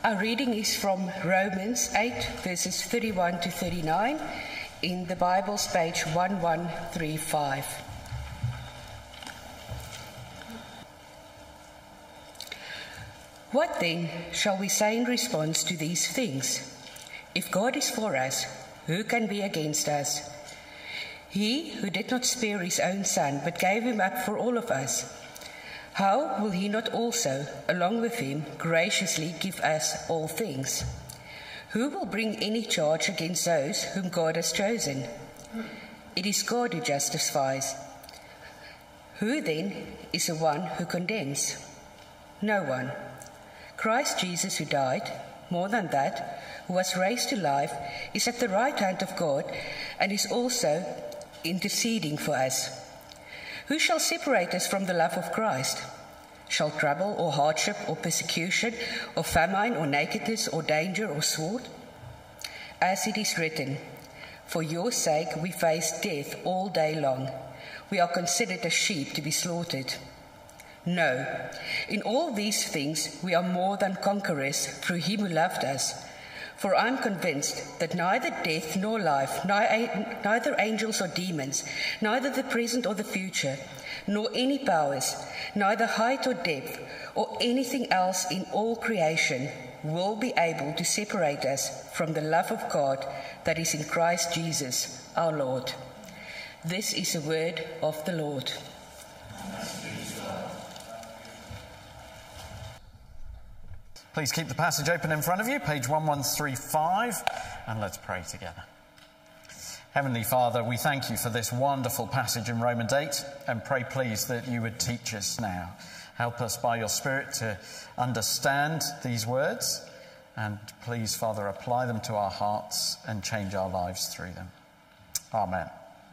Our reading is from Romans 8, verses 31 to 39, in the Bible's page 1135. What then shall we say in response to these things? If God is for us, who can be against us? He who did not spare his own son, but gave him up for all of us, how will he not also, along with him, graciously give us all things? Who will bring any charge against those whom God has chosen? It is God who justifies. Who then is the one who condemns? No one. Christ Jesus, who died, more than that, who was raised to life, is at the right hand of God and is also interceding for us. Who shall separate us from the love of Christ? Shall trouble or hardship or persecution or famine or nakedness or danger or sword? As it is written, for your sake we face death all day long. We are considered as sheep to be slaughtered. No, in all these things we are more than conquerors through him who loved us. For I am convinced that neither death nor life, neither angels or demons, neither the present or the future, nor any powers, neither height or depth, or anything else in all creation will be able to separate us from the love of God that is in Christ Jesus our Lord. This is the word of the Lord. Please keep the passage open in front of you, page 1135, and let's pray together. Heavenly Father, we thank you for this wonderful passage in Romans 8, and pray please that you would teach us now. Help us by your Spirit to understand these words, and please, Father, apply them to our hearts and change our lives through them. Amen.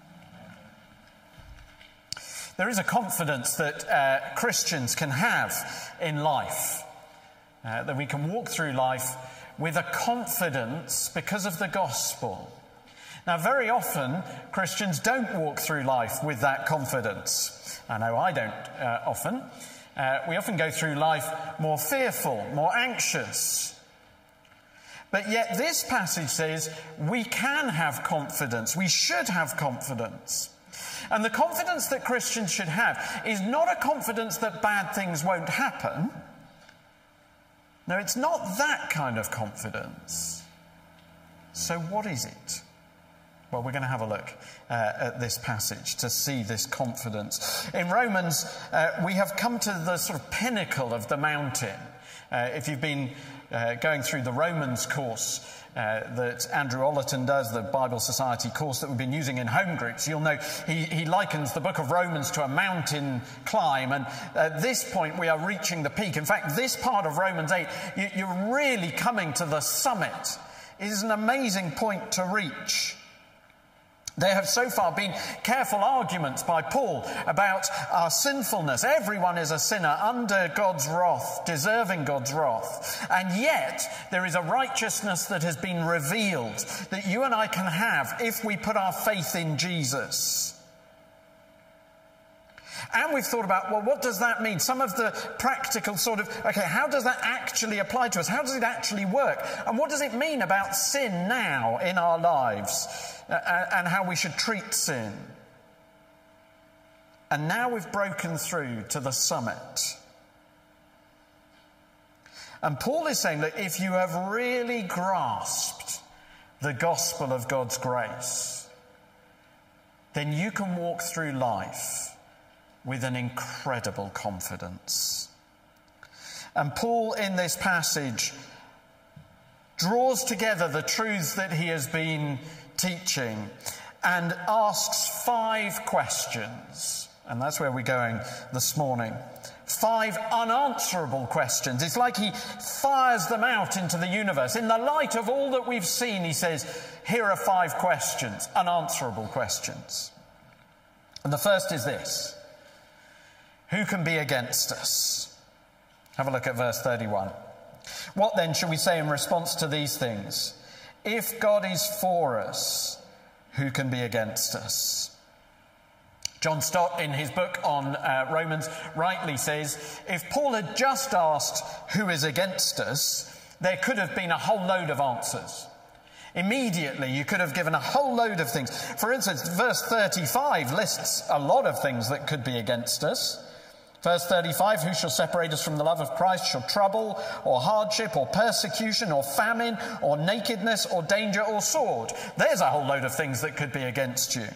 There is a confidence that Christians can have in life. That we can walk through life with a confidence because of the gospel. Now, very often, Christians don't walk through life with that confidence. I know I don't often. We often go through life more fearful, more anxious. But yet this passage says we can have confidence. We should have confidence. And the confidence that Christians should have is not a confidence that bad things won't happen. No, it's not that kind of confidence. So what is it? Well, we're going to have a look at this passage to see this confidence. In Romans, we have come to the sort of pinnacle of the mountain. If you've been going through the Romans course that Andrew Ollerton does, the Bible Society course that we've been using in home groups, you'll know he likens the book of Romans to a mountain climb, and at this point we are reaching the peak. In fact, this part of Romans 8, you're really coming to the summit. It is an amazing point to reach. There have so far been careful arguments by Paul about our sinfulness. Everyone is a sinner under God's wrath, deserving God's wrath. And yet, there is a righteousness that has been revealed that you and I can have if we put our faith in Jesus. And we've thought about, well, what does that mean? Some of the practical sort of, okay, how does that actually apply to us? How does it actually work? And what does it mean about sin now in our lives? And how we should treat sin. And now we've broken through to the summit. And Paul is saying that if you have really grasped the gospel of God's grace, then you can walk through life with an incredible confidence. And Paul, in this passage, draws together the truths that he has been teaching and asks 5 questions. And that's where we're going this morning. 5 unanswerable questions. It's like he fires them out into the universe. In the light of all that we've seen, he says, here are 5 questions, unanswerable questions. And the first is this: who can be against us? Have a look at verse 31. What then shall we say in response to these things? If God is for us, who can be against us? John Stott, in his book on Romans, rightly says, if Paul had just asked who is against us, there could have been a whole load of answers. Immediately, you could have given a whole load of things. For instance, verse 35 lists a lot of things that could be against us. Verse 35, who shall separate us from the love of Christ? Shall trouble, or hardship, or persecution, or famine, or nakedness, or danger, or sword? There's a whole load of things that could be against you.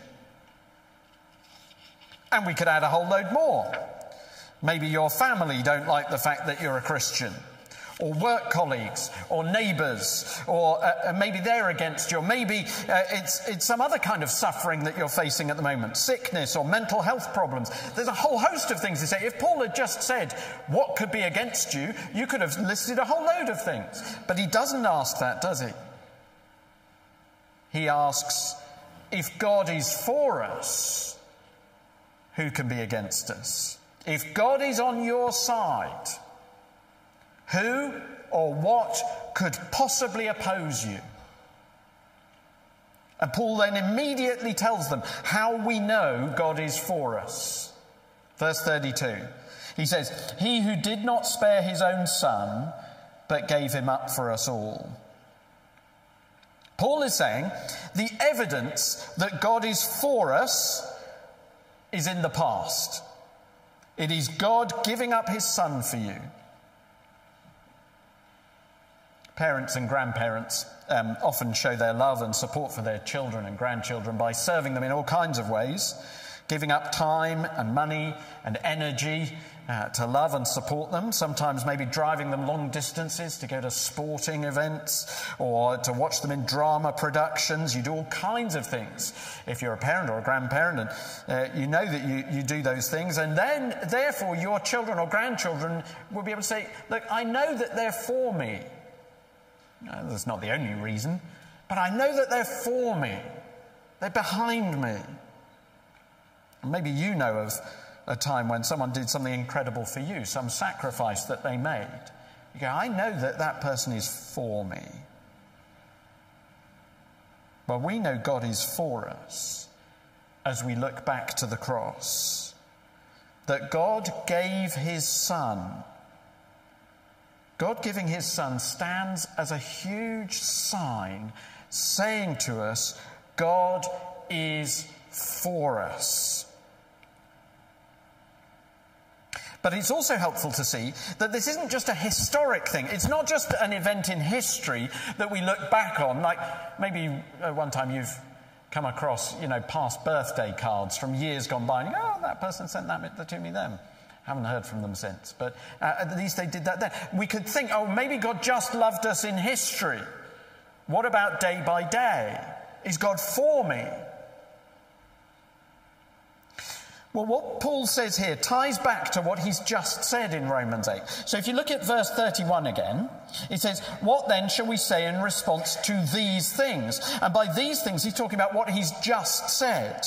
And we could add a whole load more. Maybe your family don't like the fact that you're a Christian, or work colleagues, or neighbours, or maybe they're against you, or maybe it's some other kind of suffering that you're facing at the moment, sickness or mental health problems. There's a whole host of things to say. If Paul had just said what could be against you, you could have listed a whole load of things. But he doesn't ask that, does he? He asks, if God is for us, who can be against us? If God is on your side, who or what could possibly oppose you? And Paul then immediately tells them how we know God is for us. Verse 32, he says, he who did not spare his own son, but gave him up for us all. Paul is saying the evidence that God is for us is in the past. It is God giving up his son for you. Parents and grandparents often show their love and support for their children and grandchildren by serving them in all kinds of ways, giving up time and money and energy to love and support them, sometimes maybe driving them long distances to go to sporting events or to watch them in drama productions. You do all kinds of things if you're a parent or a grandparent, and you know that you do those things, and then therefore your children or grandchildren will be able to say, look, I know that they're for me. No, that's not the only reason, but I know that they're for me. They're behind me. And maybe you know of a time when someone did something incredible for you, some sacrifice that they made. You go, I know that that person is for me. Well, we know God is for us as we look back to the cross. That God gave his son. God giving his son stands as a huge sign saying to us, God is for us. But it's also helpful to see that this isn't just a historic thing. It's not just an event in history that we look back on. Like maybe one time you've come across, past birthday cards from years gone by, and you go, oh, that person sent that to me then. Haven't heard from them since. But at least they did that then. We could think, oh, maybe God just loved us in history. What about day by day? Is God for me? Well, what Paul says here ties back to what he's just said in Romans 8. So if you look at verse 31 again, it says, what then shall we say in response to these things? And by these things, he's talking about what he's just said.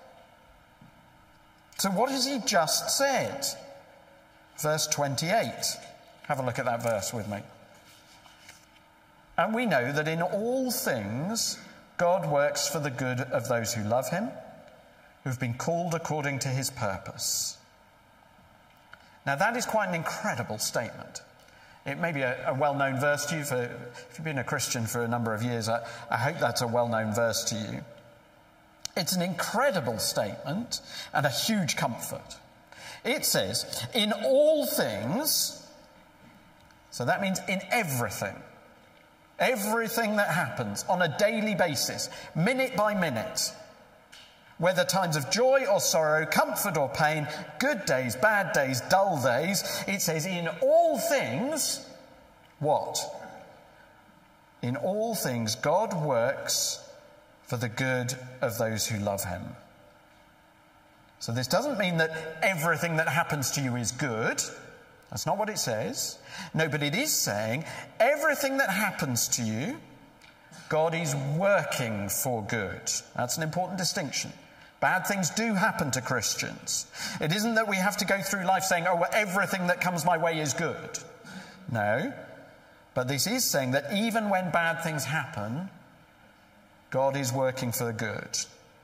So what has he just said? Verse 28. Have a look at that verse with me. And we know that in all things, God works for the good of those who love him, who've been called according to his purpose. Now that is quite an incredible statement. It may be a well-known verse to you. If you've been a Christian for a number of years, I hope that's a well-known verse to you. It's an incredible statement and a huge comfort. It says, in all things, so that means in everything that happens on a daily basis, minute by minute, whether times of joy or sorrow, comfort or pain, good days, bad days, dull days, it says in all things, what? In all things, God works for the good of those who love him. So this doesn't mean that everything that happens to you is good. That's not what it says. No, but it is saying everything that happens to you, God is working for good. That's an important distinction. Bad things do happen to Christians. It isn't that we have to go through life saying, oh, well, everything that comes my way is good. No. But this is saying that even when bad things happen, God is working for the good.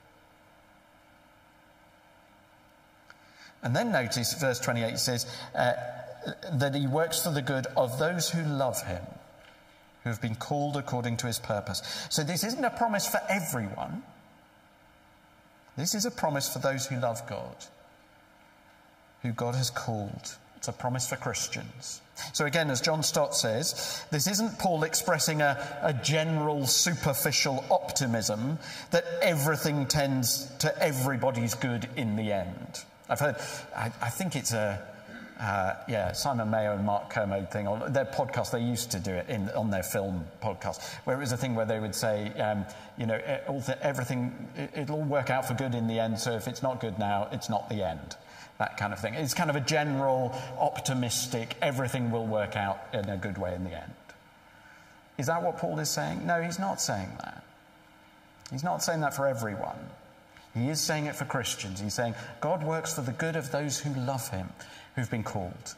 And then notice verse 28 says that he works for the good of those who love him. who have been called according to his purpose. So this isn't a promise for everyone. This is a promise for those who love God, who God has called. It's a promise for Christians. So again, as John Stott says, this isn't Paul expressing a general superficial optimism that everything tends to everybody's good in the end. I've heard, I think it's Simon Mayo and Mark Kermode thing on their podcast. They used to do it on their film podcast, where it was a thing where they would say, everything, it'll all work out for good in the end. So if it's not good now, it's not the end. That kind of thing. It's kind of a general, optimistic, everything will work out in a good way in the end. Is that what Paul is saying? No, he's not saying that. He's not saying that for everyone. He is saying it for Christians. He's saying God works for the good of those who love him, who've been called.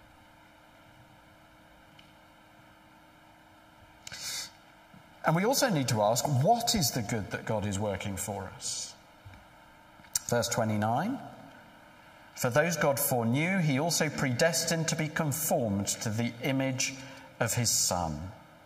And we also need to ask, what is the good that God is working for us? Verse 29, for those God foreknew, he also predestined to be conformed to the image of his Son.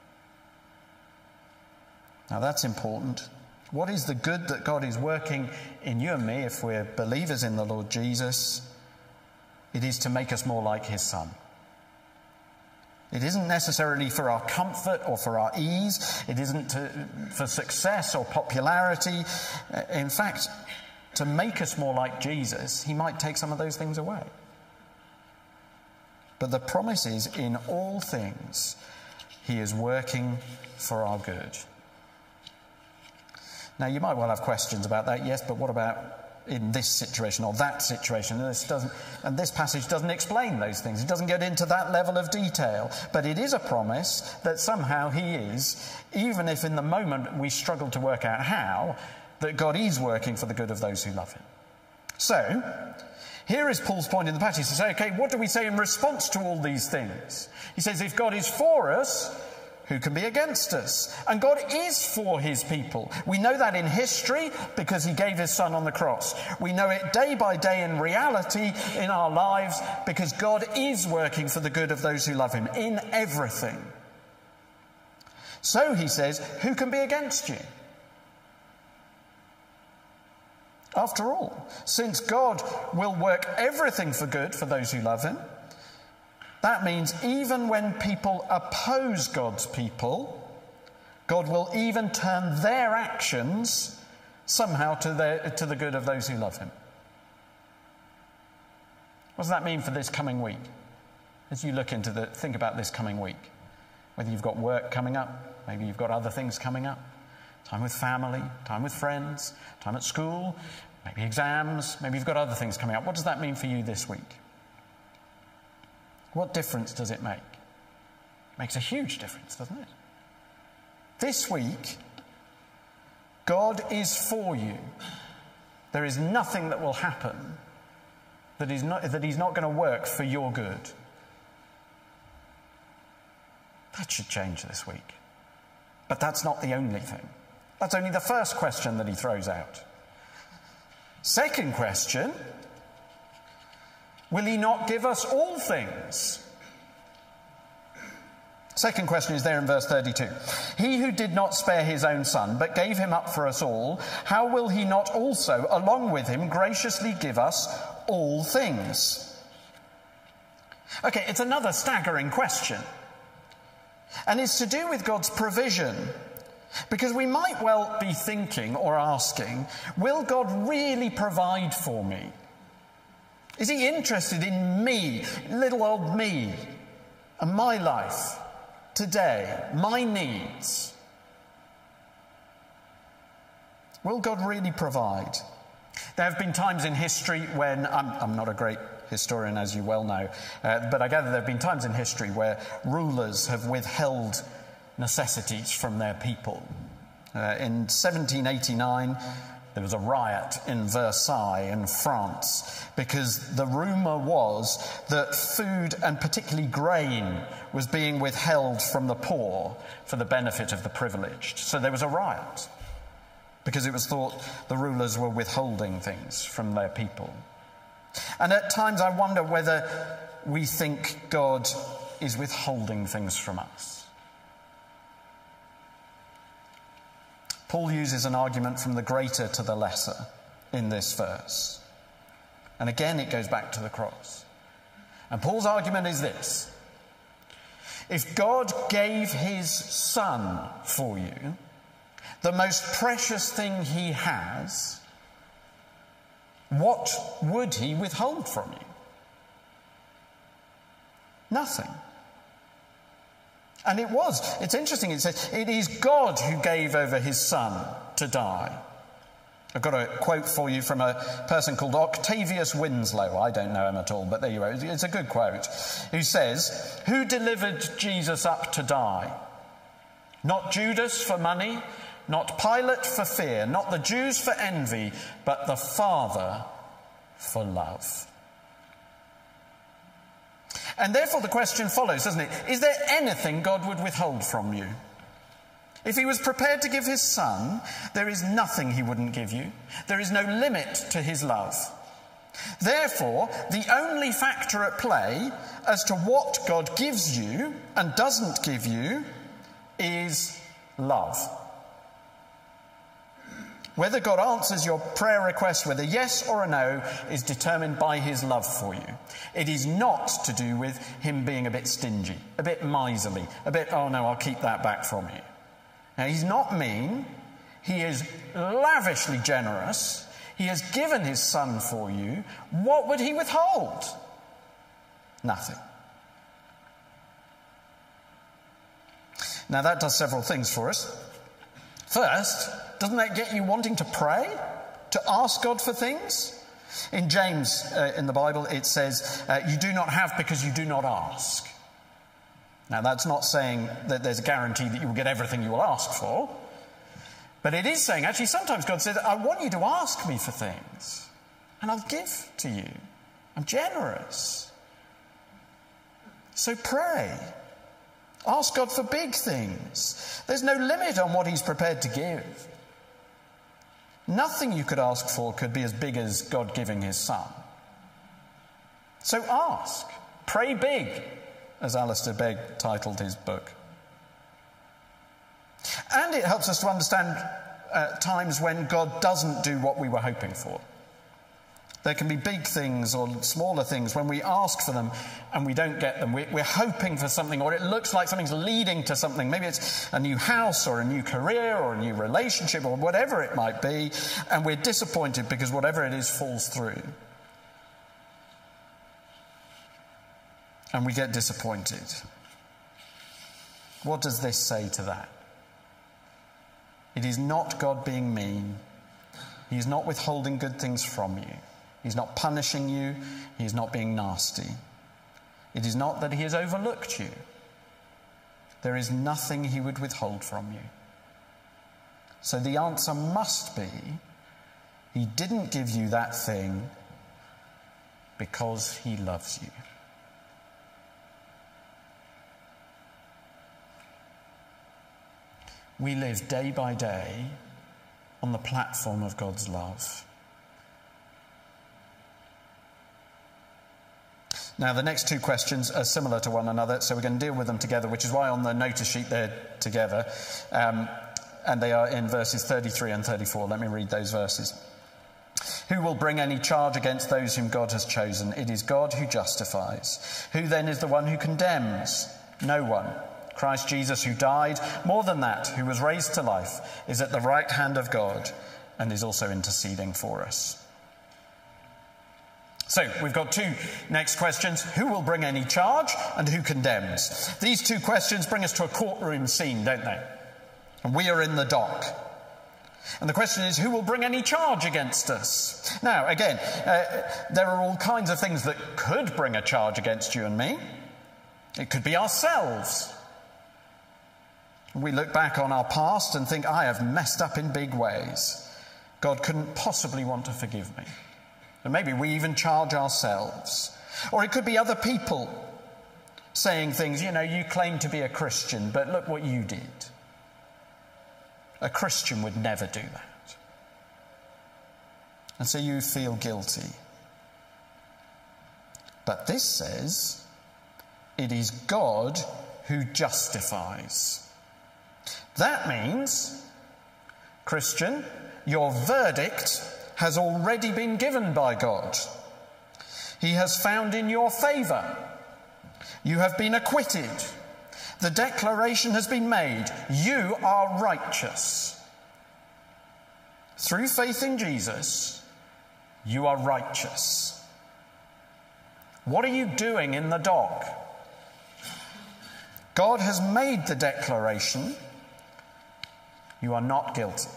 Now that's important. What is the good that God is working in you and me if we're believers in the Lord Jesus? It is to make us more like his Son. It isn't necessarily for our comfort or for our ease. It isn't for success or popularity. In fact, to make us more like Jesus, he might take some of those things away. But the promise is, in all things, he is working for our good. Now, you might well have questions about that, yes, but what about in this situation or that situation? And this passage doesn't explain those things. It doesn't get into that level of detail. But it is a promise that somehow he is, even if in the moment we struggle to work out how, that God is working for the good of those who love him. So, here is Paul's point in the passage. He says, okay, what do we say in response to all these things? He says, if God is for us, who can be against us? And God is for his people. We know that in history because he gave his Son on the cross. We know it day by day in reality in our lives because God is working for the good of those who love him in everything. So he says, who can be against you? After all, since God will work everything for good for those who love him, that means even when people oppose God's people, God will even turn their actions somehow to the good of those who love him. What does that mean for this coming week? As you think about this coming week, whether you've got work coming up, maybe you've got other things coming up, time with family, time with friends, time at school, maybe exams, maybe you've got other things coming up. What does that mean for you this week? What difference does it make? It makes a huge difference, doesn't it? This week, God is for you. There is nothing that will happen that he's not going to work for your good. That should change this week. But that's not the only thing. That's only the first question that he throws out. Second question, will he not give us all things? Second question is there in verse 32. He who did not spare his own Son, but gave him up for us all, how will he not also, along with him, graciously give us all things? Okay, it's another staggering question. And it's to do with God's provision. Because we might well be thinking or asking, will God really provide for me? Is he interested in me, little old me, and my life today, my needs? Will God really provide? There have been times in history when, I'm not a great historian, as you well know, but I gather there have been times in history where rulers have withheld necessities from their people. In 1789, there was a riot in Versailles in France because the rumour was that food, and particularly grain, was being withheld from the poor for the benefit of the privileged. So there was a riot because it was thought the rulers were withholding things from their people. And at times I wonder whether we think God is withholding things from us. Paul uses an argument from the greater to the lesser in this verse. And again, it goes back to the cross. And Paul's argument is this: if God gave his Son for you, the most precious thing he has, what would he withhold from you? Nothing. And it's interesting, it says, it is God who gave over his Son to die. I've got a quote for you from a person called Octavius Winslow. I don't know him at all, but there you go. It's a good quote. Who says, "Who delivered Jesus up to die? Not Judas for money, not Pilate for fear, not the Jews for envy, but the Father for love." And therefore the question follows, doesn't it? Is there anything God would withhold from you? If he was prepared to give his Son, there is nothing he wouldn't give you. There is no limit to his love. Therefore, the only factor at play as to what God gives you and doesn't give you is love. Whether God answers your prayer request with a yes or a no is determined by his love for you. It is not to do with him being a bit stingy, a bit miserly, a bit, oh no, I'll keep that back from you. Now, he's not mean. He is lavishly generous. He has given his Son for you. What would he withhold? Nothing. Now, that does several things for us. First, doesn't that get you wanting to pray, to ask God for things? In James, in the Bible, it says, you do not have because you do not ask. Now, that's not saying that there's a guarantee that you will get everything you will ask for. But it is saying, actually, sometimes God says, I want you to ask me for things, and I'll give to you. I'm generous. So pray. Ask God for big things. There's no limit on what he's prepared to give. Nothing you could ask for could be as big as God giving his Son. So ask. Pray big, as Alistair Begg titled his book. And it helps us to understand times when God doesn't do what we were hoping for. There can be big things or smaller things when we ask for them and we don't get them. We're hoping for something, or it looks like something's leading to something. Maybe it's a new house or a new career or a new relationship or whatever it might be, and we're disappointed because whatever it is falls through. And we get disappointed. What does this say to that? It is not God being mean. He is not withholding good things from you. He's not punishing you. He is not being nasty. It is not that he has overlooked you. There is nothing he would withhold from you. So the answer must be, he didn't give you that thing because he loves you. We live day by day on the platform of God's love. Now, the next two questions are similar to one another, so we're going to deal with them together, which is why on the notice sheet they're together. And they are in verses 33 and 34. Let me read those verses. Who will bring any charge against those whom God has chosen? It is God who justifies. Who then is the one who condemns? No one. Christ Jesus, who died, more than that, who was raised to life, is at the right hand of God and is also interceding for us. So, we've got two next questions. Who will bring any charge and who condemns? These two questions bring us to a courtroom scene, don't they? And we are in the dock. And the question is, who will bring any charge against us? Now, again, there are all kinds of things that could bring a charge against you and me. It could be ourselves. We look back on our past and think, I have messed up in big ways. God couldn't possibly want to forgive me. And maybe we even charge ourselves. Or it could be other people saying things, you claim to be a Christian, but look what you did. A Christian would never do that. And so you feel guilty. But this says, it is God who justifies. That means Christian, your verdict has already been given by God. He has found in your favour. You have been acquitted. The declaration has been made. You are righteous. Through faith in Jesus, you are righteous. What are you doing in the dock? God has made the declaration. You are not guilty.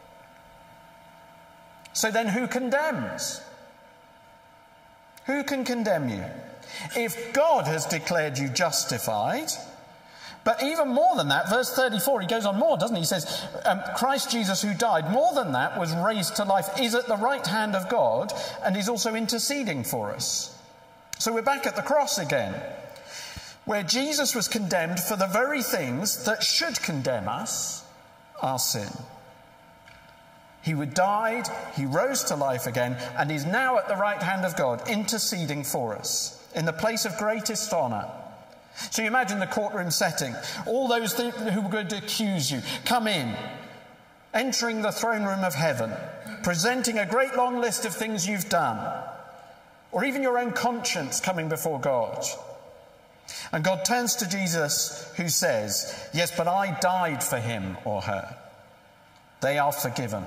So then who condemns? Who can condemn you? If God has declared you justified, but even more than that, verse 34, he goes on more, doesn't he? He says, Christ Jesus, who died, more than that, was raised to life, is at the right hand of God, and is also interceding for us. So we're back at the cross again, where Jesus was condemned for the very things that should condemn us, our sin. He died, he rose to life again, and is now at the right hand of God, interceding for us, in the place of greatest honour. So you imagine the courtroom setting. All those who were going to accuse you come in, entering the throne room of heaven, presenting a great long list of things you've done, or even your own conscience coming before God. And God turns to Jesus, who says, yes, but I died for him or her. They are forgiven.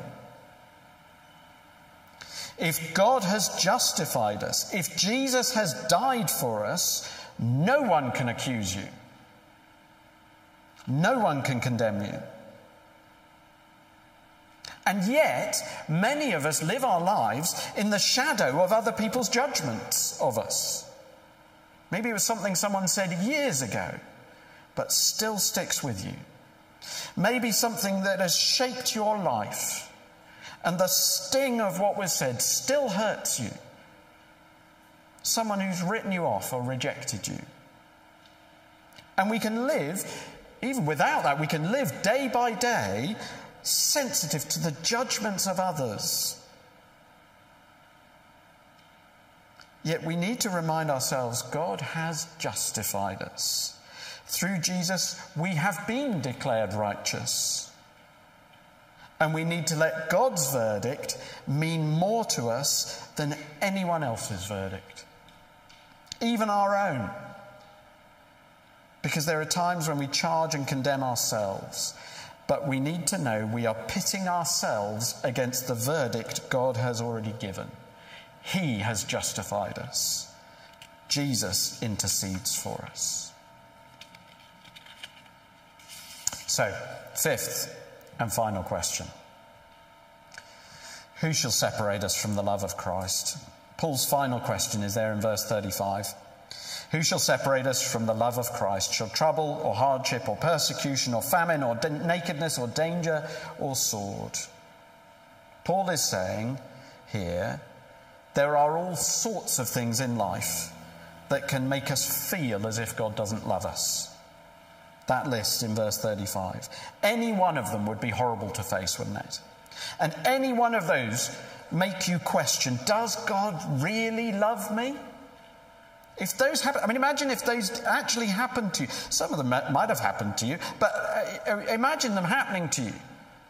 If God has justified us, if Jesus has died for us, no one can accuse you. No one can condemn you. And yet, many of us live our lives in the shadow of other people's judgments of us. Maybe it was something someone said years ago, but still sticks with you. Maybe something that has shaped your life, and the sting of what was said still hurts you. Someone who's written you off or rejected you. And we can live, even without that, we can live day by day sensitive to the judgments of others. Yet we need to remind ourselves God has justified us. Through Jesus, we have been declared righteous. And we need to let God's verdict mean more to us than anyone else's verdict, even our own. Because there are times when we charge and condemn ourselves, but we need to know we are pitting ourselves against the verdict God has already given. He has justified us. Jesus intercedes for us. So, fifth and final question. Who shall separate us from the love of Christ? Paul's final question is there in verse 35. Who shall separate us from the love of Christ? Shall trouble or hardship or persecution or famine or nakedness or danger or sword? Paul is saying here, there are all sorts of things in life that can make us feel as if God doesn't love us. That list in verse 35. Any one of them would be horrible to face, wouldn't it? And any one of those make you question, does God really love me? If those happen, imagine if those actually happened to you. Some of them might have happened to you, but imagine them happening to you.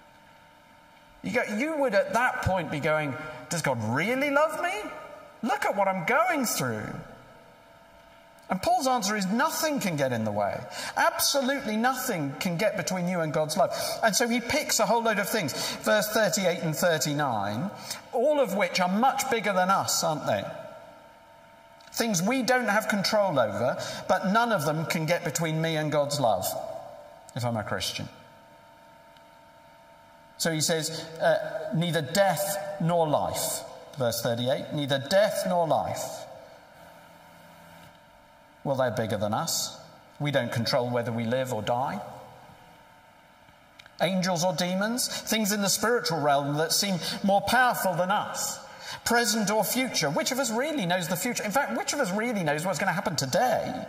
You would at that point be going, does God really love me? Look at what I'm going through. And Paul's answer is nothing can get in the way. Absolutely nothing can get between you and God's love. And so he picks a whole load of things. Verse 38 and 39, all of which are much bigger than us, aren't they? Things we don't have control over, but none of them can get between me and God's love, if I'm a Christian. So he says, neither death nor life. Verse 38, neither death nor life. Well, they're bigger than us. We don't control whether we live or die. Angels or demons, things in the spiritual realm that seem more powerful than us. Present or future. Which of us really knows the future? In fact, which of us really knows what's going to happen today?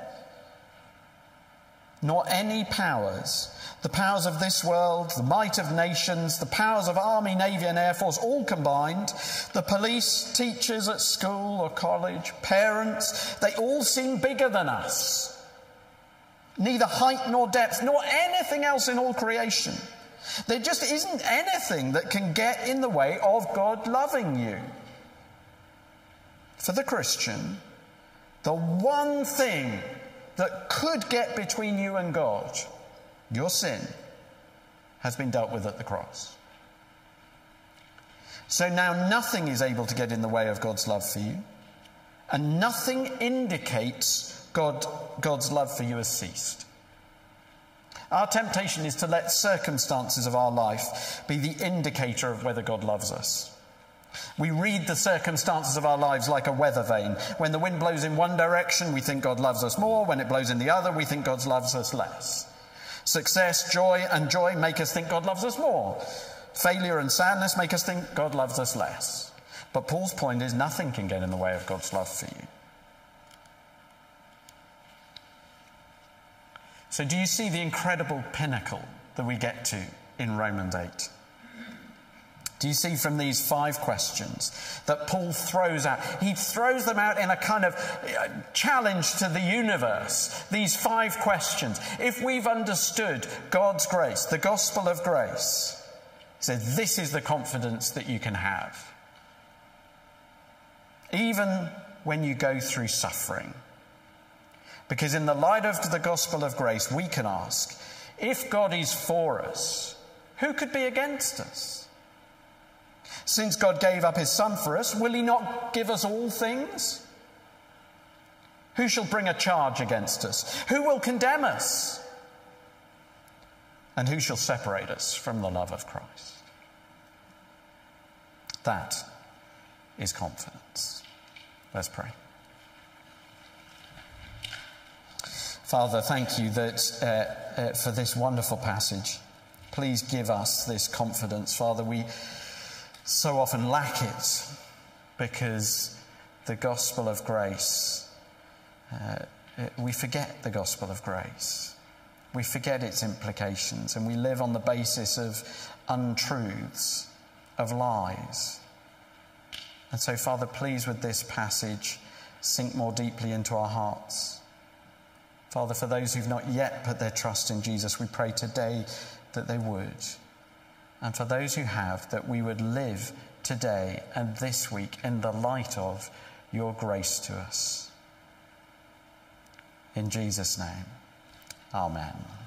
Nor any powers. The powers of this world, the might of nations, the powers of army, navy and air force, all combined, the police, teachers at school or college, parents, they all seem bigger than us. Neither height nor depth, nor anything else in all creation There just isn't anything that can get in the way of God loving you. For the Christian, the one thing that could get between you and God, your sin, has been dealt with at the cross. So now nothing is able to get in the way of God's love for you, and nothing indicates God's love for you has ceased. Our temptation is to let circumstances of our life be the indicator of whether God loves us. We read the circumstances of our lives like a weather vane. When the wind blows in one direction, we think God loves us more. When it blows in the other, we think God loves us less. Success, joy, and joy make us think God loves us more. Failure and sadness make us think God loves us less. But Paul's point is nothing can get in the way of God's love for you. So do you see the incredible pinnacle that we get to in Romans 8? Do you see from these 5 questions that Paul throws out? He throws them out in a kind of challenge to the universe. These 5 questions. If we've understood God's grace, the gospel of grace, he says this is the confidence that you can have. Even when you go through suffering. Because in the light of the gospel of grace, we can ask, if God is for us, who could be against us? Since God gave up his Son for us, will he not give us all things? Who shall bring a charge against us? Who will condemn us? And who shall separate us from the love of Christ? That is confidence. Let's pray. Father, thank you that for this wonderful passage. Please give us this confidence. Father, we so often lack it because the gospel of grace, we forget the gospel of grace. We forget its implications, and we live on the basis of untruths, of lies. And so, Father, please, with this passage, sink more deeply into our hearts. Father, for those who've not yet put their trust in Jesus, we pray today that they would. And for those who have, that we would live today and this week in the light of your grace to us. In Jesus' name, amen.